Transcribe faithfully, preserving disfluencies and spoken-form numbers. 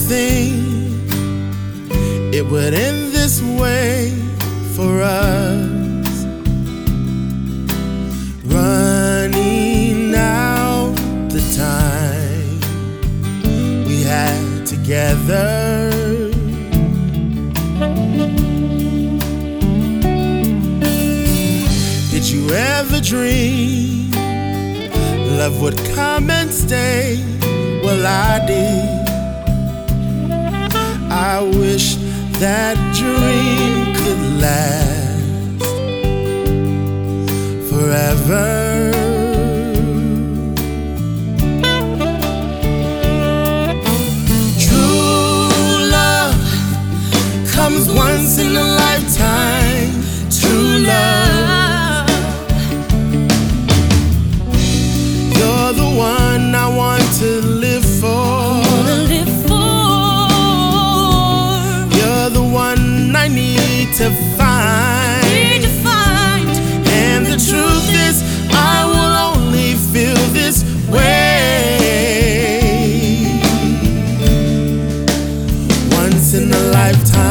think it would end this way for us, running out the time we had together. Did you ever dream love would come and stay? Well, I did. I wish that dream could last forever. True love comes once in a lifetime. True love, you're the one I want to live for. I need to find, need to find. And the truth is, I will only feel this way once in a lifetime.